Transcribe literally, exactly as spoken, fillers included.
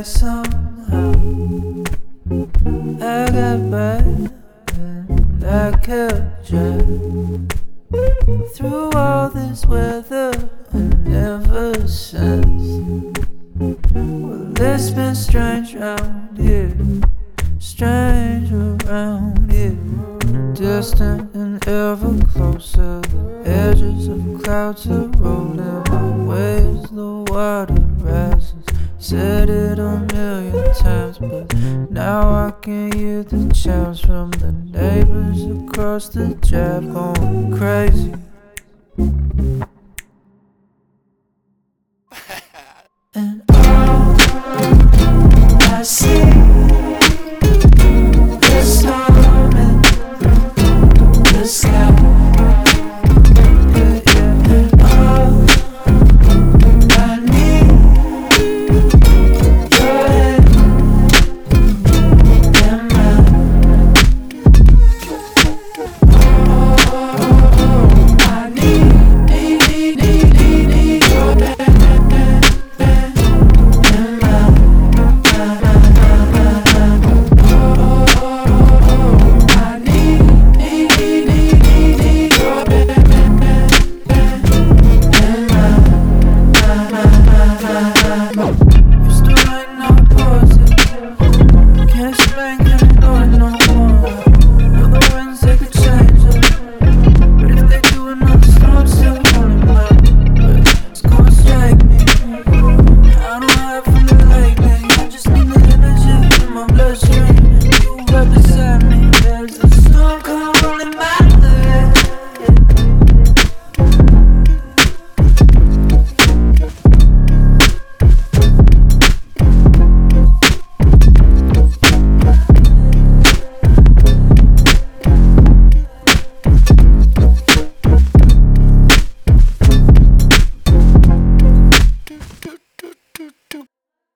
somehow I got back and I kept track through all this weather and ever since. Well, it's been strange round here, strange around here, distant and ever closer. The edges of clouds are rolling my way as the water rises. Said it a million times, but now I can hear the chimes from the neighbors across the drive going crazy.